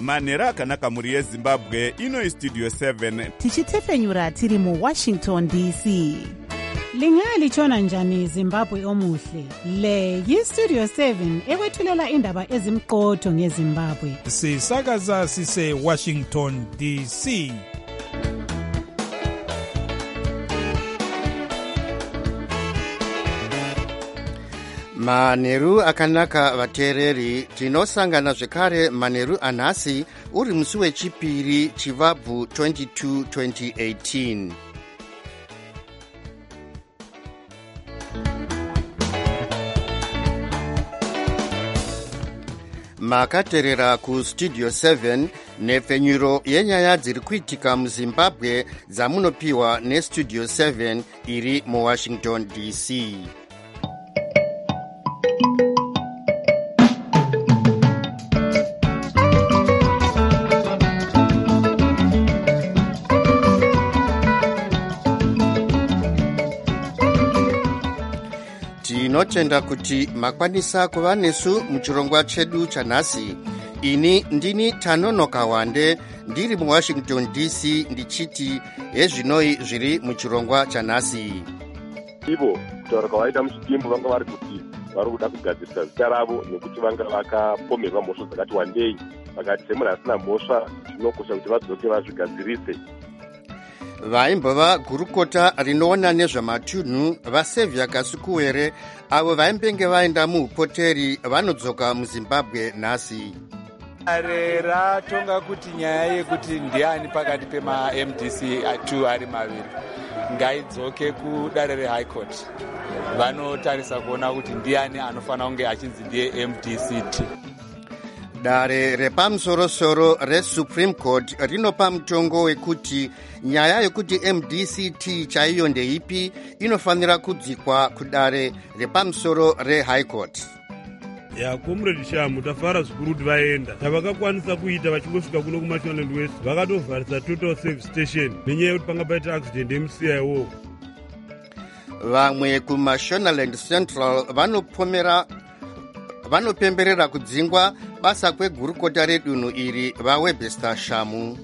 manheru akanaka mhuri yezimbabwe. Ino Studio 7 tichitefenyura tiri muWashington DC. Lingalitshona njani Zimbabwe omuhle? Le yiStudio 7 ekwethulela indaba ezimqotho ngeZimbabwe. Sisakaza sise Washington DC. Manheru akanaka vateereri, tinosangana zvekare manheru anhasi uri musi wechipiri chivabvu 22 2018. Makateerera kuStudio 7 nepfenyuro yenyaya dziri kuitika muZimbabwe dzamunopiwa neStudio 7 iri muWashington DC. Tinotenda kuti makwanisa kuva nesu muchirongwa chedu chanhasi. Ini ndini Tanonoka Wande ndiri muWashington DC ndichiti hezvinoi zviri muchirongwa chanhasi. Ivo kutaura kwavaita muchidimbu vanga vari kuti vari kuda kugadzirisa zita ravo nekuti vanga vakapomerwa mhosva dzakati wandei. Vakati semunhu asina mhosva zvinokosha kuti vadzoke vazvigadzirise. Vaimbova gurukota rinoona nezvamatunhu vaSevia Kasukuwere avo vaimbenge vaenda muupoteri vanodzoka muZimbabwe nhasi. Ratonga kuti nyaya yekuti ndiani pakati pemaMDC 2 ari maviri ngaidzoke kudare reHigh Court. Vanotarisa kuona kuti ndiani anofanira kunge achinzi ndiye MDC2. Dare repamusorosoro reSupreme Court rinopa mutongo wekuti nyaya yekuti MDC-T chaiyo ndeipi inofanira kudzikwa kudare repamusoro reHigh Court. Comrade Shamu tafara zvikuru kuti vaenda tavakakwanisa kuita vachingosvika kuno kuMashonaland West vakatovharisa Total Service Station nenyaya yekuti panga paita accident yemuCIO. Vamwe kuMashonaland Central vanopemberera kudzingwa basa kwegurukota redunhu iri vaWebster Shamu.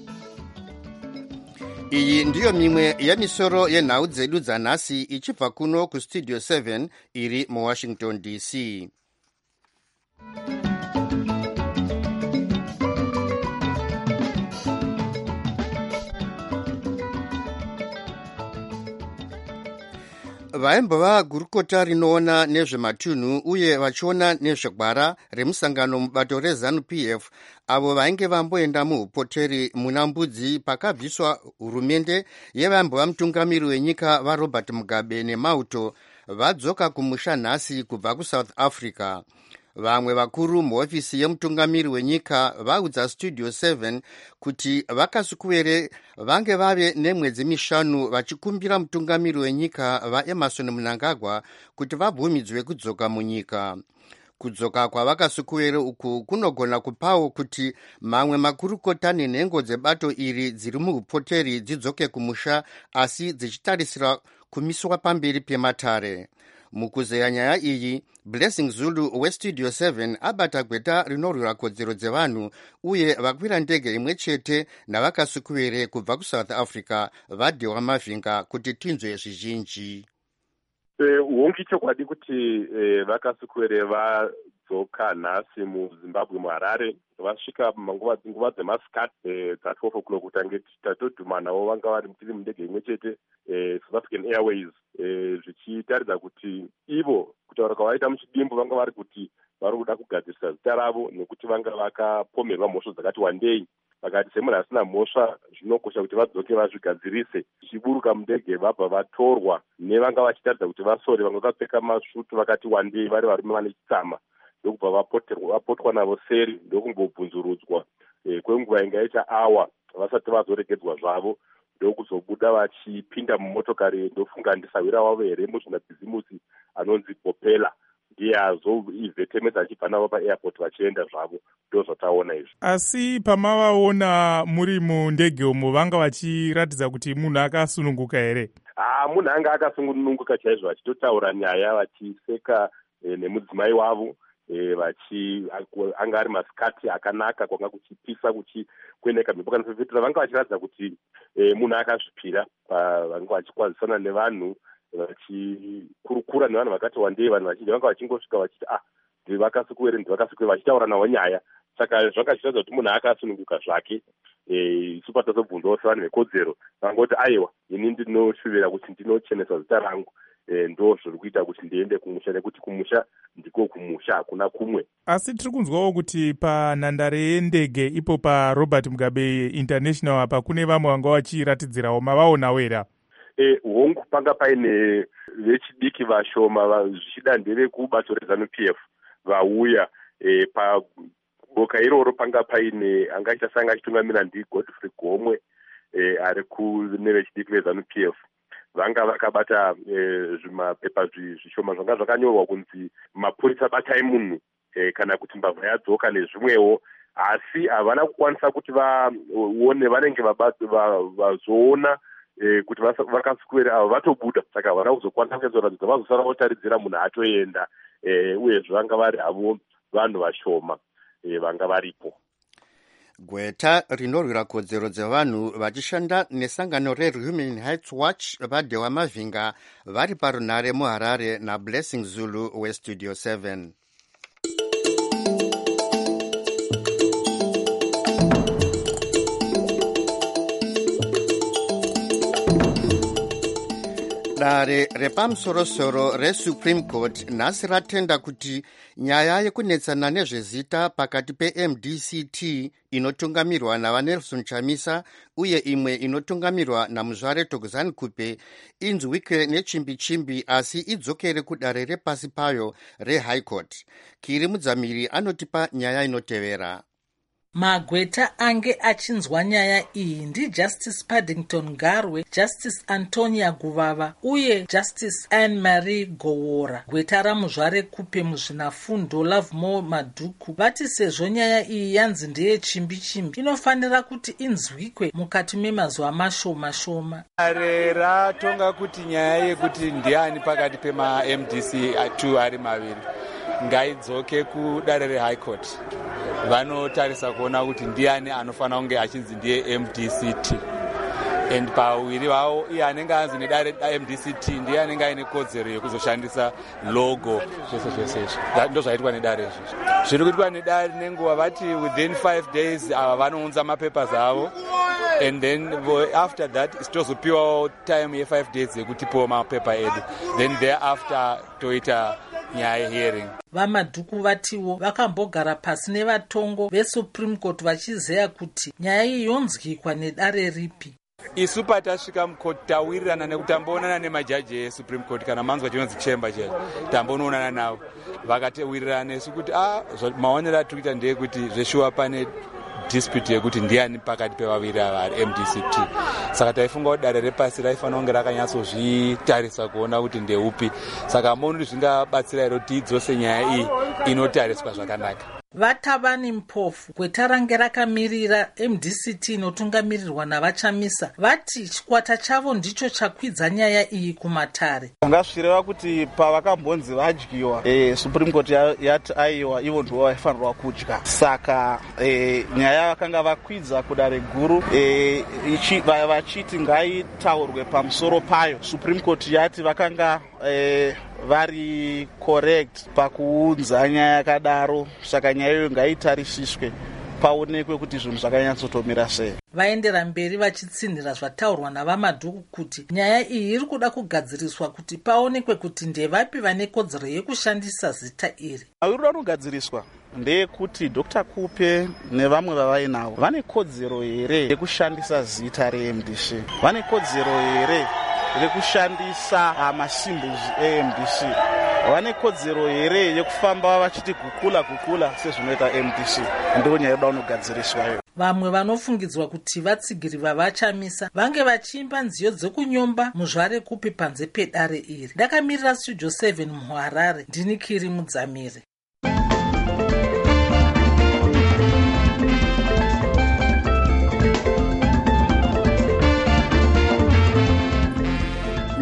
Iyi ndiyo mimwe yemisoro yenhau dzedu dzanhasi ichibva kuno kuStudio 7 iri muWashington DC. Vaimbova gurukota rinoona nezvematunhu uye vachiona nezvegwara remusangano mubato reZANU-PF avo vainge vamboenda muupoteri muna mbudzi pakabviswa hurumende yevaimbova mutungamiri wenyika vaRobert Mugabe neMauto vadzoka kumusha nhasi kubva kuSouth Africa. Vamwe vakuru muhofisi yemutungamiri wenyika vaudza Studio 7 kuti vaKasukuwere vange vave nemwedzi mishanu vachikumbira mutungamiri wenyika vaEmerson Mnangagwa kuti vabvumidzwe kudzoka munyika. Kudzoka kwavaKasukuwere uku kunogona kupawo kuti mamwe makurukota nenhengo dzebato iri dziri muupoteri dzidzoke kumusha asi dzichitarisira kumiswa pamberi pematare. Mukuzeya nyaya iyi, Blessing Zulu weStudio 7 abata gweta rinorwira kodzero dzevanhu uye vakwira ndege imwe chete navaKasukuwere kubva kuSouth Africa vadhiwa mavhinga kuti tinzwe zvizhinji. Hongi chokwadi kuti vaKasukuwere vadzoka nhasi muZimbabwe muHarare vasvika nguva dzemasikati dza12 o'clock kutange tatodhuma navo vanga vari tiri mundege imwe chete South African Airways zvichitaridza kuti ivo kutaura kwavaita muchidimbu vanga vari kuti vari kuda kugadzirisa zita ravo nekuti vanga vakapomerwa mhosva dzakati wandei. Vakati semunhu asina mhosva zvinokosha kuti vadzoke vazvigadzirise. Chiburuka mundege vabva vatorwa nevanga vachitaridza kuti vasore vanga vakapfeka masvutu vakati wandei vari varume vane chitsama ndokubva vapotwa navo seri ndokumbobvunzurudzwa kwenguva ingaita awa vasati vazoregedzwa zvavo ndokuzobuda vachipinda mumotokari ndofunga ndisawira wavo here muzvinabhizimusi anonzi Popela ndiye azoivhetemedza achibva navo paairport vachienda zvavo. Ndozvataona izvi. Asi pamavaona muri mundege umo vanga vachiratidza kuti munhu akasununguka here? Munhu anga akasununguka chaizvo vachitotaura nyaya vachiseka nemudzimai wavo anga ari masikati akanaka kwanga kuchipisa kueneka mhepo kana fefetera. Vanga vachiratidza kuti munhu akazvipira vanga vachikwazisana nevanhu vachikurukura nevanhu vakati wandei. Vanhu vachinji vanga vachingosvika vachiti ndivakasikuere ndivakasikuere vachitaura nawo nyaya. Saka zvakachiratidza kuti munhu akasununguka zvake. Isu patazobvunzawo sevanhu vekodzero vangoti aiwa ini ndinoshuvira kuti ndinochenesa zita rangu. Ndo zviri kuita kuti ndiende kumusha, nekuti kumusha ndiko kumusha, hakuna kumwe. Asi tiri kunzwawo kuti panhandare yendege ipo paRobert Mugabe International apa kune vamwe vanga vachiratidzirawo, mavaonawo here? Hongu panga paine vechidiki vashoma zvichida ndevekubato reZANU-PF vauya. Paboka iroro panga paine angaita sanga achitungamira ndiGodfrey Gomwe ari kune vechidiki veZANU-PF. Vanga vakabata zvimapepa zvishoma zvanga zvakanyorwa kunzi mapurisa batai munhu kana kuti mbavha yadzoka nezvimwewo, asi havana kukwanisa kuti vaone, vanenge vazoona kuti vakasikuere ava vatobuda. Saka havana kuzokwanisa kuzoratidza, vazosara votaridzira munhu atoenda. Uyezve vanga vari havo vanhu vashoma vanga varipo. Gweta rinorwira kodzero dzevanhu vachishanda nesangano reHuman Rights Watch vadewa mavhinga vari parunhare muHarare naBlessing Zulu weStudio 7. Dare repamusorosoro reSupreme Court nhasi ratenda kuti nyaya yekunetsana nezvezita pakati peMDCT inotungamirwa navaNelson Chamisa uye imwe inotungamirwa naMuzvare Thokozani Kupe inzwike nechimbi-chimbi, asi idzokere kudare repasi payo reHigh Court. Kiri Mudzamiri anotipa nyaya inotevera. Magweta ange achinzwa nyaya iyi ndiJustice Paddington Garwe, Justice Antonia Guvava uye Justice Anne-Marie Gowora. Gweta raMuzvare Kupe muzvinafundo Lovemore Madhuku vati sezvo nyaya iyi yanzi ndeyechimbi-chimbi inofanira kuti inzwikwe mukati memazuva mashoma-shoma. Dare ratonga kuti nyaya yekuti ndiani pakati pemaMDC 2 ari maviri ngaidzoke kudare reHigh Court. Vanotarisa kuona kuti ndiani anofanira kunge achinzi ndiye MDCT, and pawiri vavo iye anenge anzi nedare MDCT ndiye anenge aine kodzero yekuzoshandisa logo zvese izvi. Ndo zvaitwa nedare izvi. Zviri kuitwa nedare nenguva vati within 5 days ava vanounza mapapers avo, and then after that sitozopiwawo time ye5 days yekutipiwa mapepa edu, then thereafter toita nyaya hearing. VaMadhuku vatiwo vakambogara pasi nevatongo veSupreme Court vachizeya kuti nyaya iyi yonzwikwa nedare ripi. Isu patasvika mukoti tawirirana nekuti tamboonana nemajaji eSupreme Court kana manzwa chinonzi chamber judge, tambonoonana navo vakatiwirirana nesu kuti maonero atiri kuita ndeyekuti zveshuwa pane dispute yekuti ndiani pakati pevaviri ava ari MDCT. Saka taifunga kuti dare repasi raifanira kunge rakanyatsozvitarisa kuona kuti ndeupi. Saka moni zvingabatsira here kuti idzose nyaya iyi inotariswa zvakanaka. Vatavani Mpofu, gweta range rakamirira MDCT inotungamirirwa navaChamisa, vati chikwata chavo ndicho chakwidza nyaya iyi kumatare. Ngasvireva kuti pavakambonzi vadyiwa, Supreme Court yati aiwa ivo ndivo vaifanirwa kudya. Saka nyaya vakanga vakwidza kudare guru, vachiti ngaitaurwe pamusoro payo. Supreme Court yati vakanga vari correct pakuunza nyaya yakadaro, saka nyaya iyo ngaitarisiswe paonekwe kuti zvinhu zvakanyatsotomira sei. Vaendera mberi vachitsinhira zvataurwa navaMadhuku kuti nyaya iyi iri kuda kugadziriswa kuti paonekwe kuti ndevapi vane kodzero yekushandisa zita iri. Mawiriro anogadziriswa ndeyekuti Dr. Kupe nevamwe vavainavo vane kodzero here yekushandisa zita reMDC, vane kodzero here rekushandisa masymbols eMDC, vane kodzero here yekufamba vachiti kukula sezvinoita MDC. Ndiyo nyaya yoda unogadziriswayo. Vamwe vanofungidzwa kuti vatsigiri vavaChamisa vange vachiimba nziyo dzekunyomba Muzvare Kupe panze pedare iri. Ndakamirira Studio 7 muHarare, ndini Kiri Mudzamiri.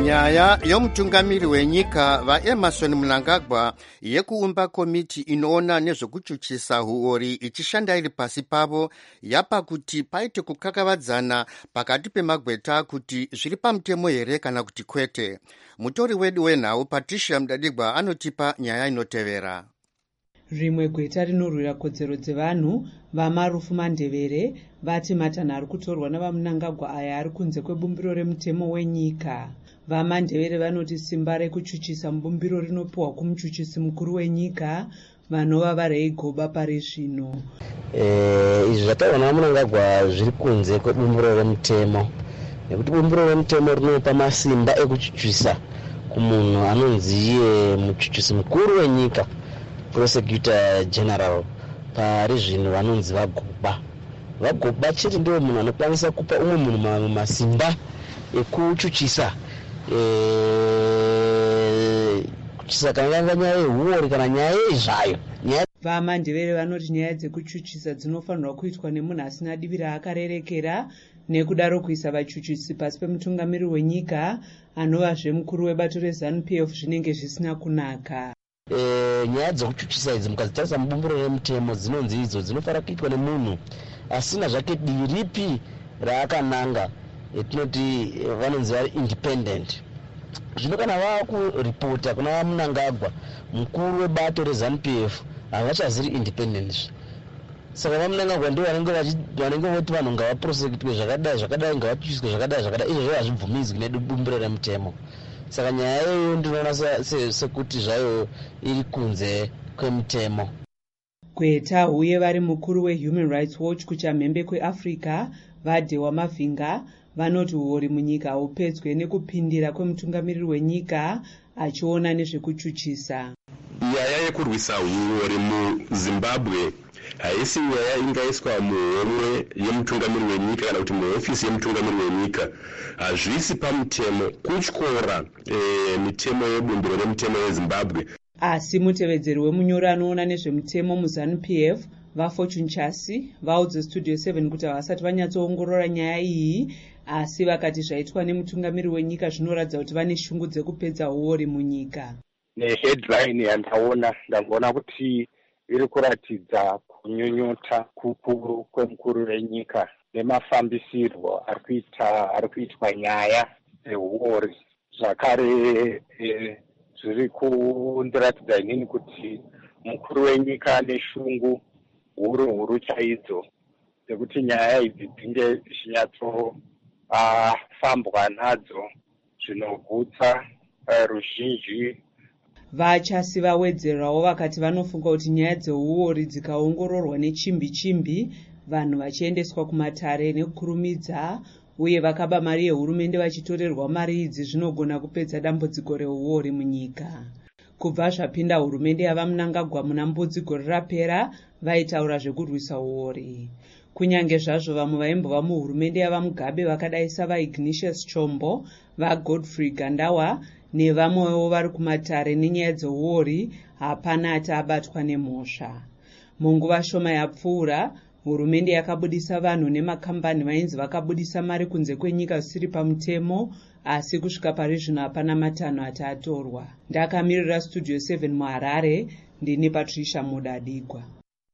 nyaya yomutungamiri wenyika vaEmmerson Mnangagwa yekuumba komiti inoona nezvekuchuchisa huori ichishanda iri pasi pavo yapa kuti paite kukakavadzana pakati pemagweta kuti zviri pamutemo here kana kuti kwete. Mutori wedu wenhau Patricia Mdadigwa anotipa nyaya inotevera. Rimwe gweta rinorwira kodzero dzevanhu vaMarufu Mandevere vati matanho ari kutorwa navaMnangagwa aya ari kunze kwebumbiro remutemo wenyika. VaMandevere vanoti simba rekuchuchisa mubumbiro rinopiwa kumuchuchisi mukuru wenyika vanova vaReigoba pari zvino. Izvi zvataurwa navaMnangagwa zviri kunze kwebumbiro remutemo, nekuti bumbiro remutemo rinopa masimba ekuchuchisa kumunhu anonzi iye muchuchisi mukuru wenyika, Prosecutor General, pari zvino vanonzi vaGoba. VaGoba chete ndiwo munhu anokwanisa kupa umwe munhu masimba ekuchuchisa kuchuchisa kana nyaya yehuori kana nyaya yezvayo. VaMandevere vanoti nyaya dzekuchuchisa dzinofanirwa kuitwa nemunhu asina divi raakarerekera, nekudaro kuisa vachuchisi pasi pemutungamiri wenyika anovazve mukuru webato reZANU-PF zvinenge zvisina kunaka. Nyaya dzekuchuchisa idzi mukadzitarisa mubumbiro remutemo dzinonzi idzo dzinofanira kuitwa nemunhu asina zvake divi ripi raakananga, tinoti vanonzi vari independent. Zvino kana vakuripota kuna vaMnangagwa mukuru webato reZANU-PF havachaziri independent. Saka vaMnangagwa ndivo vanenge voti vanhu ngavaprosekutwe zvakadai ngavachuchiswe zvakadai izvo hazvibvumidzwi nebumbiro remutemo. Saka nyaya iyoyo ndinoona sekuti zvayo iri kunze kwemutemo. Gweta uye vari mukuru weHuman Rights Watch kuchamhembe kweAfrica vaDewa Mavhinga vanoti huori munyika haupedzwe nekupindira kwemutungamiriri wenyika achiona nezvekuchuchisa. Nyaya yekurwisa huori muZimbabwe haisi nyaya ingaiswa muhomwe yemutungamiri wenyika kana kuti muhofisi yemutungamiri wenyika. Hazvisi pamutemo kutyora mitemo yebumbiro remutemo yeZimbabwe. Asi mutevedzeri wemunyori anoona nezvemutemo muZANU-PF vaFortune Chasi vaudze Studio 7 kuti havasati vanyatsoongorora nyaya iyi, asi vakati zvaitwa nemutungamiri wenyika zvinoratidza kuti vane shungu dzekupedza huori munyika. Headline ndangoona kuti iri kuratidza kunyunyuta kukuru kwemukuru wenyika nemafambisirwo ari kuitwa nyaya dzehuori. Zvakare zviri kundiratidza inini kuti mukuru wenyika ane shungu huru chaidzo dzekuti nyaya idzi dzinge zvinyatsofambwa nadzo zvinogutsa ruzhinji. Vachasi vawedzerawo vakati vanofunga kuti nyaya dzehuori dzikaongororwa nechimbi vanhu vachiendeswa kumatare nekukurumidza, uye vakaba mari yehurumende vachitorerwa mari idzi zvinogona kupedza dambudziko rehuori munyika. Kubva zvapinda hurumende yavaMnangagwa muna mbudzi gore rapera vaitaura zvekurwisa huori. Kunyange zvazvo vamwe vaimbova muhurumende yavaMugabe vakadai savaIgnatius Chombo, vaGodfrey Gandawa nevamwewo vari kumatare nenyaya dzehuori, hapana ati abatwa nemhosva. Munguva shoma yapfuura, hurumende yakabudisa vanhu nemakambani vainzi vakabudisa mari kunze kwenyika zvisiri pamutemo, asi kusvika pari zvino hapana matanho ati atorwa. Ndakamirira Studio 7 muHarare, ndini Patricia Mudadigwa.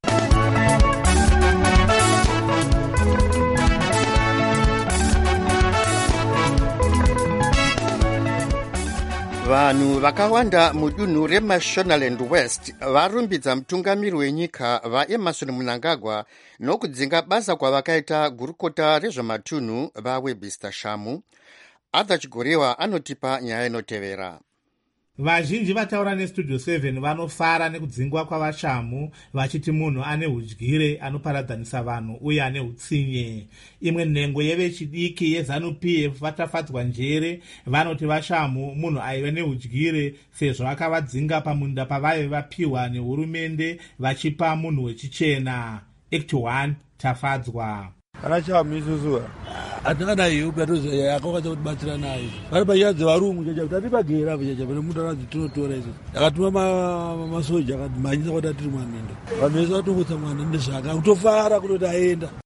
Vanhu vakawanda mudunhu reMashonaland West varumbidza mutungamiri wenyika vaEmmerson Mnangagwa nokudzinga basa kwavakaita gurukota rezvematunhu vaWebster Shamu. Arthur Chigorewa anotipa nyaya inotevera. Vazhinji vataura neStudio 7 vanofara nekudzingwa kwavaShamu vachiti munhu ane udyire anoparadzanisa vanhu uye ane utsinye. Imwe nhengo yevechidiki yeZANU-PF vatafadzwa njere vanoti vaShamu munhu aive neudyire sezvo akavadzinga pamunda pavaive vapiwa nehurumende vachipa munhu wechichena. Act 1 tafadzwa. Kana Shamu isusu hatinganayi upatoza yakakwanisa kutibatsira nayo vari panyaya dzevarungu chacha kuti atipagera apo chacha pane mutu anadzi tinotora izvo akatuma masoja akatimhanyisa kuti atiri mwamendo vanhu vese vatongotsa mwana nezvaka kutofara kutoti aenda.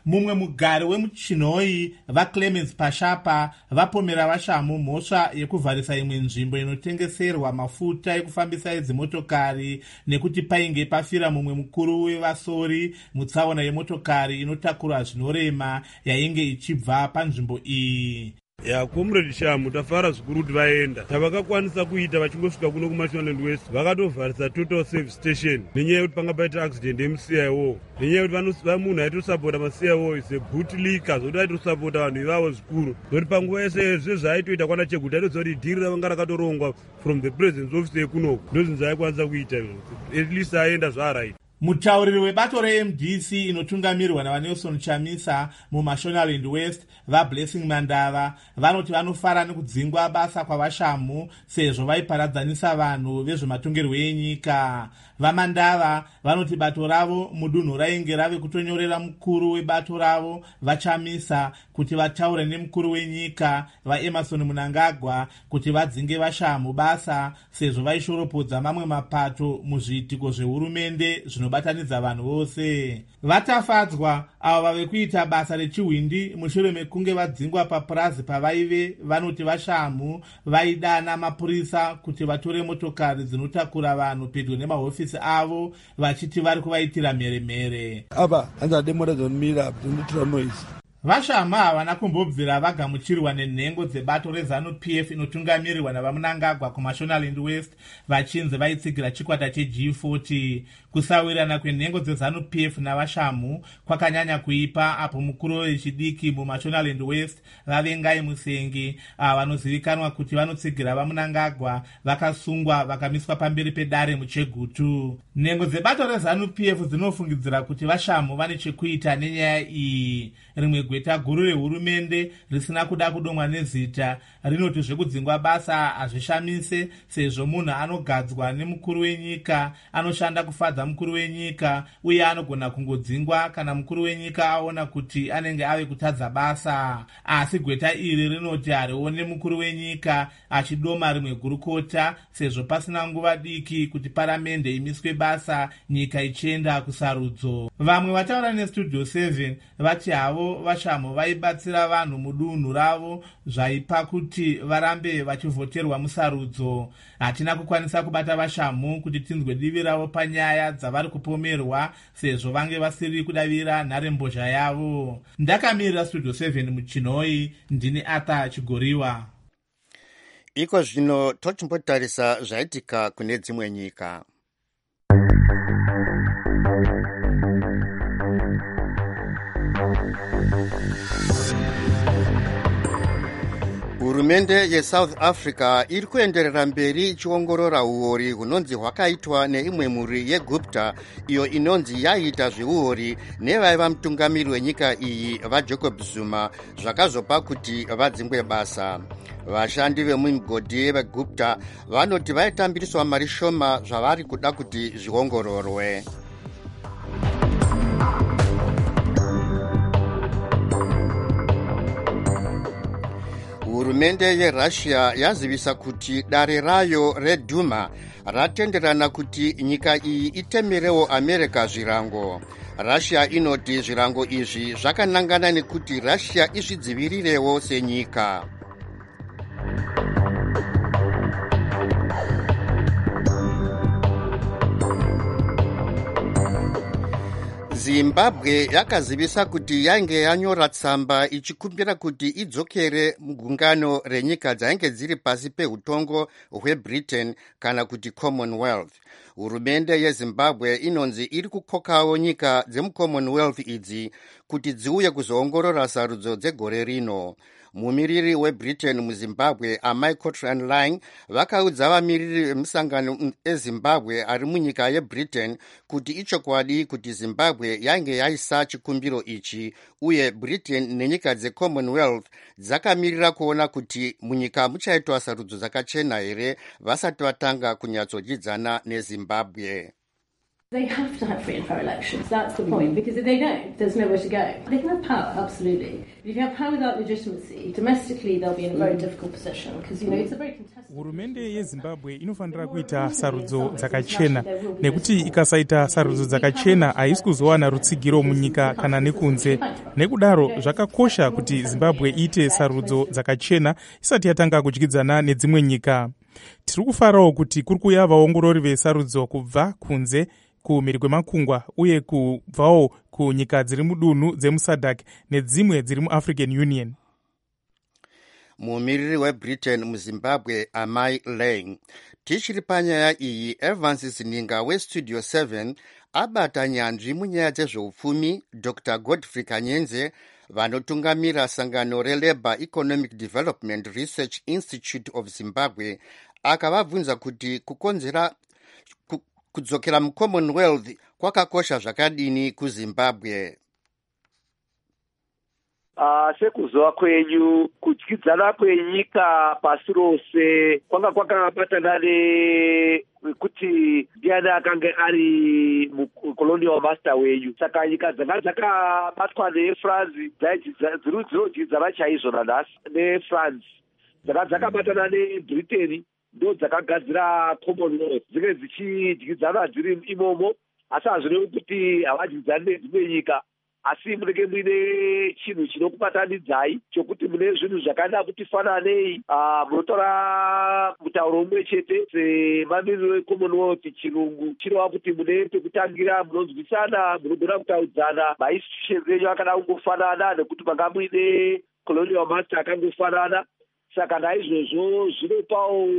mumwe mugari wemuchinhoi vaClemens Pashapa vapomera vashamu mhosva yekuvharisa imwe nzvimbo inotengeserwa mafuta ekufambisa edzimotokari nekuti painge pafira mumwe mukuru wevasori mutsaona yemotokari inotakura zvinorema yainge ichibva panzvimbo iyi. Comrade Shamu tafara zvikuru kuti vaenda tavakakwanisa kuita vachingosvika kuno kuMashonaland West vakatovharisa total service station nenyaya yekuti panga paita accident yemuCIO nenyaya yekuti munhu aitosapota maCIO ise bootlicker zvokuti aitosapota vanhu ivavo zvikuru zvokuti panguva yese zvezvaaitoita kwana Cheguta aitoziva kuti dhiri ravanga rakatorongwa from the president's office yekunoko ndozvinhu zvaaikwanisa kuita at least aenda zvaaraita. Mutauriri webato reMDC inotungamirwa naVanelson Chamisa muMashonaland West vaBlessing Mandava vanoti vanofara nekudzingwa basa kwavashamu sezvo vaiparadzanisa vanhu vezvematongerwo enyika. VaMandava vanoti bato ravo mudunhu rainge rave kutonyorera mukuru webato ravo vaChamisa kuti vataure nemukuru wenyika vaEmerson Mnangagwa kuti vadzinge vashamu basa sezvo vaishoropodza mamwe mapato muzviitiko zvehurumende zvinobatanidza vanhu vose. Vatafadzwa avo vave kuita basa rechihwindi mushure mekunge vadzingwa papurazi pavaive vanoti vashamu vaidana mapurisa kuti vatore motokari dzinotakura vanhu pedyo nemahofisi avo vachiti vari kuvaitira mheremhere. Aba handade mota dzonimira dzinoitira noise. Vashamu havana kumbobvira vagamuchirwa nenhengo dzebato reZANU-PF inotungamirirwa navaMnangagwa kuMashonaland West vachinzi vaitsigira chikwata cheG40. Kusawirirana kwenhengo dzeZANU-PF navashamu kwakanyanya kuipa apo mukuru wechidiki muMashonaland West vaVengai Musengi vanozivikanwa kuti vanotsigira vaMnangagwa vakasungwa vakamiswa pamberi pedare muChegutu. Nhengo dzebato reZANU-PF dzinofungidzira kuti vashamu vane chekuita nenyaya iyi. Rimwe gweta guru rehurumende risina kuda kudomwa nezita rinoti zvekudzingwa basa hazvishamise sezvo munhu anogadzwa nemukuru wenyika anoshanda kufadza mukuru wenyika uye anogona kungodzingwa kana mukuru wenyika aona kuti anenge ave kutadza basa. Asi gweta iri rinoti harione mukuru wenyika achidoma rimwe gurukota sezvo pasina nguva diki kuti paramende imiswe basa nyika ichienda kusarudzo. Vamwe vataura neStudio 7 vati havo vashamu vaibatsira vanhu mudunhu ravo zvaipa kuti varambe vachivhoterwa musarudzo. Hatina kukwanisa kubata vashamu kuti tinzwe divi ravo panyaya dzavari kupomerwa sezvo vange vasiri kudavira nharembozha yavo. Ndakamirira Studio 7 muchinhoi ndini Arthur Chigoriwa. Iko zvino tochimbotarisa zvaitika kune dzimwe nyika. Hurumende yeSouth Africa iri kuenderera mberi ichiongorora uori hunonzi hwakaitwa neimwe mhuri yeGupta iyo inonzi yaita zveuori nevaiva mutungamiri wenyika iyi vaJacob Zuma zvakazopa kuti vadzingwe basa. Vashandi vemumigodhi veGupta vanoti vaitambiriswa mari shoma zvavari kuda kuti zviongororwe. Hurumende yeRussia yazivisa kuti dare rayo reDuma ratenderana kuti nyika iyi itemerewo America zvirango. Russia inoti zvirango izvi zvakanangana nekuti Russia izvidzivirirewo senyika. Zimbabwe yakazivisa kuti yainge yanyora tsamba ichikumbira kuti idzokere mugungano renyika dzainge dziri pasi peutongo hweBritain kana kuti Commonwealth. Hurumende yeZimbabwe inonzi iri kukokawo nyika dzemuCommonwealth idzi kuti dziuye kuzoongorora sarudzo dzegore rino. Mumiriri weBritain muZimbabwe Michael Tranline vakaudza vamiriri vemusangano eZimbabwe ari munyika yeBritain kuti ichokwadi kuti Zimbabwe yainge yaisa chikumbiro ichi uye Britain nenyika dzeCommonwealth dzakamirira kuona kuti munyika muchaitwa sarudzo dzakachena here vasati vatanga kunyatsodyidzana neZimbabwe. They have to have free and fair elections. That's the point. Because if they don't, there's nowhere to go. They can have power, absolutely. But if you have power without legitimacy, domestically they'll be in a very difficult position because, it's a very contested. Hurumende yeZimbabwe inofanira kuita sarudzo dzakachena, nekuti ikasaita sarudzo dzakachena haisi kuzowana rutsigiro munyika kana nekunze. Nekudaro zvakakosha kuti Zimbabwe iite sarudzo dzakachena isati yatanga kudyidzana nedzimwe nyika. Tiri kufarawo kuti kuri kuuya vaongorori vesarudzo kubva kunze kumhiri kwemakungwa uye kubvawo kunyika dziri mudunhu dzemusadc nedzimwe dziri muAfrican Union. Mumiriri weBritain muZimbabwe Amai Lang. Tichiri panyaya iyi, Evans Zininga weStudio 7 abata nyanzvi munyaya dzezveupfumi Dr. Godfrey Kanyenze vanotungamira sangano reLabour Economic Development Research Institute of Zimbabwe akavabvunza kuti kudzokera muCommonwealth kwakakosha zvakadini kuZimbabwe. Sekuzowa kwenyu kudyidzana kwenyika pasi rose kwanga kwakabatana nekuti ndiani akanga ari mucolonial master wenyu. Saka nyika dzanga dzakabatwa neFrance dzinodyidzana chaizvo nanhasi neFrance. Dzanga dzakabatana neBritain ndo dzakagadzira Commonwealth dzinge dzichidyidzana dziri imomo, asi hazvirevi kuti havadyidzani nedzimwe nyika. Asi munenge muine chinhu chinokubatanidzai chokuti mune zvinhu zvakada kuti fananei, munotaura mutauro umwe chete semamiriro eCommonwealth. Chirungu chinova kuti mune pekutangira munonzwisana, munogona kutaudzana, mainstitutions enyu akada kungofanana nekuti manga muine colonial master akangofanana. Saka naizvozvo zvinopawo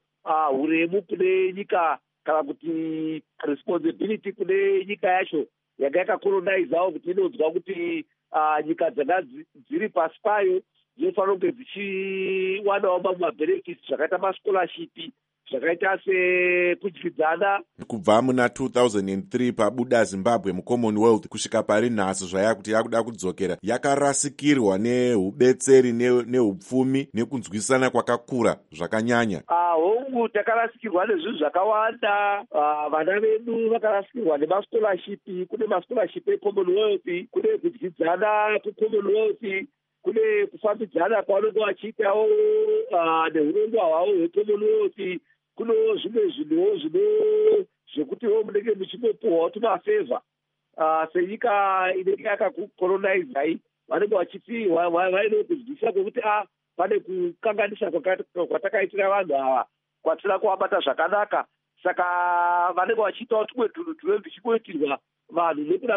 huremu kune nyika kana kuti responsibility kune nyika yacho yanga yakakolonaizawo kuti inonzwa kuti nyika dzanga dziri pasi payo dzinofanira kunge dzichiwanawo mamwe mabenefits zvakaita mascholarship, zvakaita sekudyidzana. Kubva muna 2003 pabuda Zimbabwe muCommonwealth kusvika pari nhasi zvaya kuti yakuda kudzokera, yakarasikirwa neubetseri neupfumi nekunzwisana kwakakura zvakanyanya. Hongu takarasikirwa nezvinhu zvakawanda. Vana vedu vakarasikirwa nemascholarship. Kune mascholarship eCommonwealth, kune kudyidzana kuCommonwealth, kune kufambidzana kwavanenge vachiitawo neurongwa hwavo hweCommonwealth. Kunewo zvimwe zvinhuwo zvekutiwo munenge muchinopuhwawo tumafevha senyika inenge yakakukolonizai. Vanenge vachiti vaine kuzwisisa kwekuti pane kukanganisa kwatakaitira vanhu ava kwatisina kuvabata zvakanaka. Saka vanenge vachiitawo tumwe tunhu tunenge tuchingoitirwa vanhu nekuda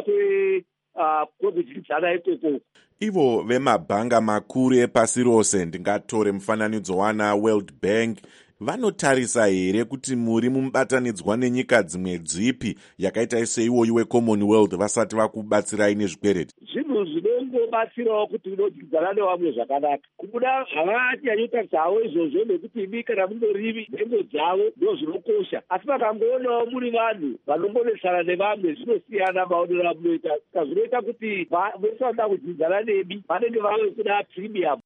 kwekudyidzana ikoko. Ivo vemabhanga makuru epasi rose, ndingatore mufananidzo wana World Bank, vanotarisa here kuti muri mubatanidzwa nenyika dzimwe dzipi yakaita seiwoyi weCommonwealth vasati vakubatsirai nezvikwereti? Zvinhu zvinongobatsirawo kuti unodyidzana nevamwe zvakanaka. Kubuda havanyanyotarisa havo izvozvo nekuti imi kana mungorivi nhengo dzavo ndo zvinokosha. Asi vakangoonawo muri vanhu vanongonesana nevamwe zvinosiyana maonero amunoita. Saka zvinoita kuti vese vanoda kudyidzana nemi vanenge vave kuda premium.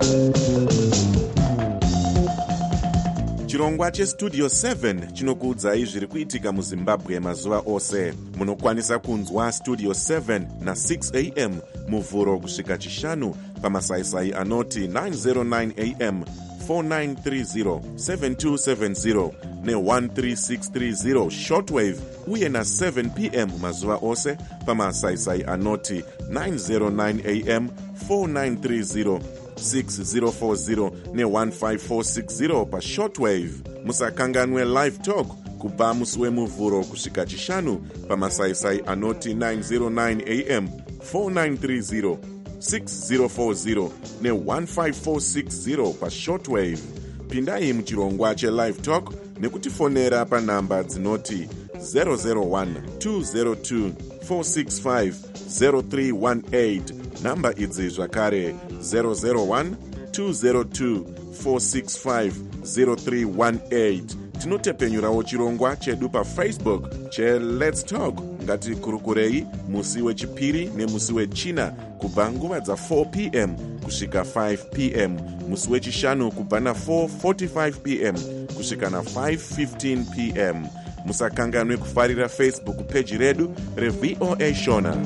Chirongwa cheStudio 7 chinokuudzai zviri kuitika muZimbabwe mazuva ose. Munokwanisa kunzwa Studio 7 na 6 am muvhuro kusvika chishanu pamasaisai anoti 909 am, 4930, 7270 ne13630 shortwave uye na 7 pm mazuva ose pamasaisai anoti 909 am, 4930, 6040 ne15460 pashortwave. Musakanganwe live talk kubva musi wemuvhuro kusvika chishanu pamasaisai anoti 909 am, 4930, 6040 ne15460 pashortwave. Pindai muchirongwa chelive talk nekutifonera panhamba dzinoti 001 202 465 0318. Namba idzi zvakare 001 202 465 0318. Tinotepenyurawo chirongwa chedu paFacebook cheLet's Talk. Ngatikurukurei musi wechipiri nemusi wechina kubva nguva dza4 pm kusvika 5 pm, musi wechishanu kubva na4:45 pm kusvika na 5:15 pm, musakanganwe kufarira Facebook peji redu reVOA Shona.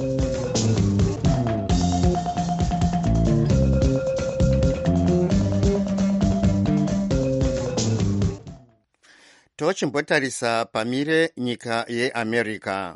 tochimbotarisa pamire nyika yeAmerica.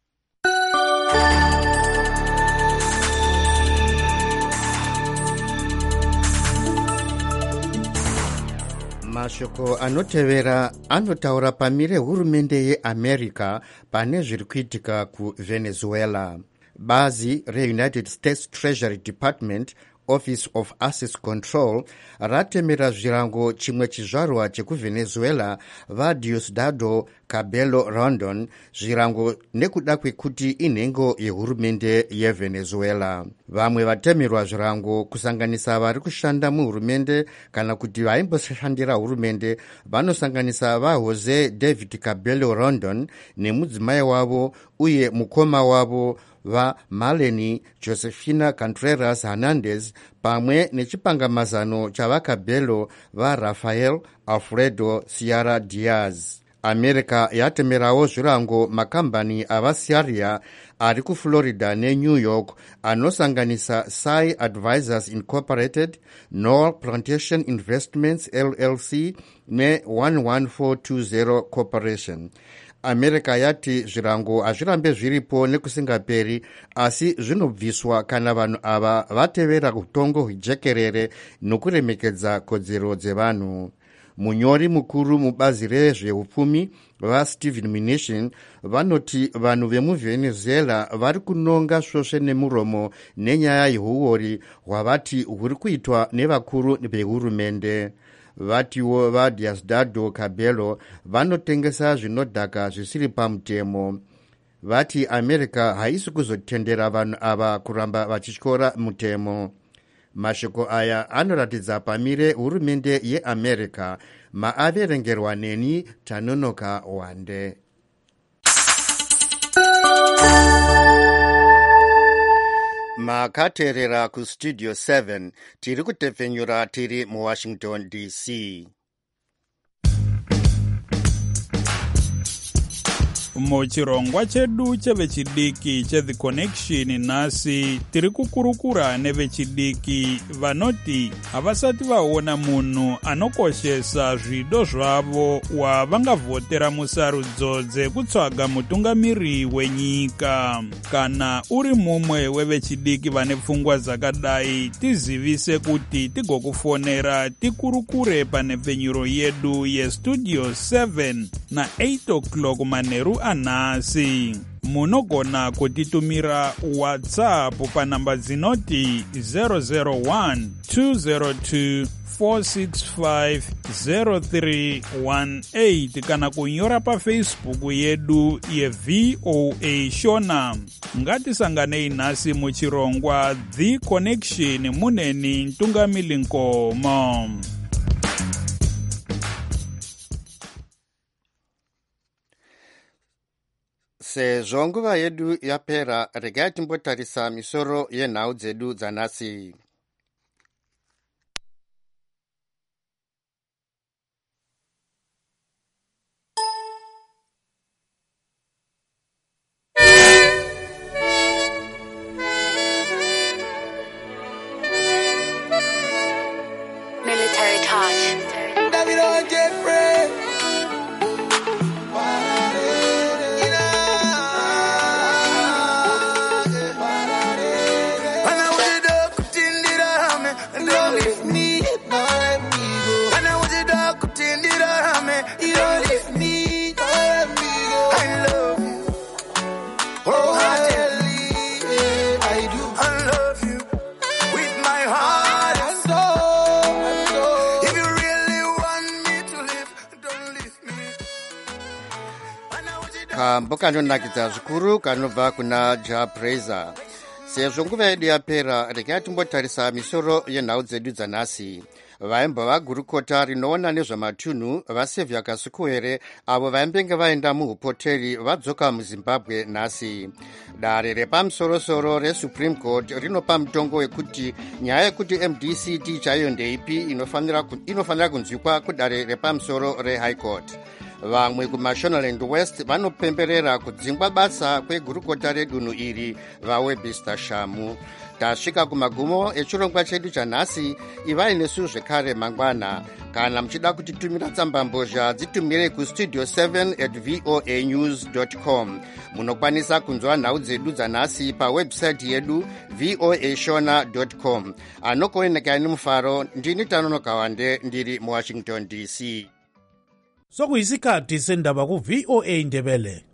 Mashoko anotevera anotaura pamire hurumende yeAmerica pane zviri kuitika kuVenezuela. Bazi reUnited States Treasury Department Office of Assets Control ratemera zvirango chimwe chizvarwa chekuVenezuela vaDiosdado Cabello Rondon zvirango nekuda kwekuti inhengo yehurumende yeVenezuela. Vamwe vatemerwa zvirango kusanganisa vari kushanda muhurumende kana kuti vaimboshandira hurumende vanosanganisa vaJose David Cabello Rondon nemudzimai wavo uye mukoma wavo vaMarlene Josefina Contreras Hernandez pamwe nechipangamazano chavacabello vaRafael Alfredo Sierra Diaz. America yatemerawo zvirango makambani avaSaria ari kuFlorida neNew York anosanganisa Sai Advisors Incorporated, Knoll Plantation Investments LLC ne11420 Corporation. America yati zvirango hazvirambe zviripo nekusingaperi asi zvinobviswa kana vanhu ava vatevera utongo hwejekerere nokuremekedza kodzero dzevanhu. Munyori mukuru mubazi rezveupfumi vaStephen Mnuchin vanoti vanhu vemuVenezuela vari kunonga svosve nemuromo nenyaya yehuori hwavati huri kuitwa nevakuru vehurumende. Vatiwo vaDiosdado Cabello vanotengesa zvinodhaka zvisiri pamutemo. Vati America haisi kuzotendera vanhu ava kuramba vachityora mutemo. Mashoko aya anoratidza pamire hurumende yeAmerica. Maaverengerwa neni Tanonoka Wande. Makaterera kustudio 7 tiri kutepfenyura tiri muWashington DC. Muchirongwa chedu chevechidiki cheThe Connection nhasi tiri kukurukura nevechidiki vanoti havasati vaona munhu anokoshesa zvido zvavo wavangavhotera musarudzo dzekutsvaga mutungamiri wenyika. Kana uri mumwe wevechidiki vane pfungwa dzakadai, tizivise kuti tigokufonera tikurukure panepfenyuro yedu yestudio 7 na8 o'clock manheru anhasi. Munogona kutitumira WhatsApp panamba dzinoti 001-202-465-0318 kana kunyora paFacebook yedu yeVOA Shona. Ngatisanganei nhasi muchirongwa The Connection muneni Ntungamili Nkomo. Sezvo nguva yedu yapera, regai timbotarisa misoro yenhau dzedu dzanhasi. Military touch. Kambo kanonakidza zvikuru kanobva kuna Japraiser. Sezvo nguva yedu yapera, regai timbotarisa misoro yenhau dzedu dzanhasi. Vaimba vagurukota rinoona nezvamatunhu vaSaviour Kasukuwere avo vaimbenge vaenda muhupoteri vadzoka muZimbabwe nhasi. Dare repamusorosoro reSupreme Court rinopa mutongo wekuti nyaya yekuti MDCT chaiyo ndeipi inofanira kunzwikwa kudare repamusoro reHigh Court. vamwe kumashonaland west vanopemberera kudzingwa basa kwegurukota redunhu iri vawebster shamu. Tasvika kumagumo echirongwa chedu chanhasi. Ivai nesu zvekare mangwana. Kana muchida kutitumira tsambambozha dzitumire kustudio 7@voanews.com. Munokwanisa kunzwa nhau dzedu dzanhasi pawebsite yedu voashona.com. Anokuonekani mufaro, ndini Tanonoka Wande ndiri muWashington DC. Sokuyisikhathi sendaba ku VOA Ndebele.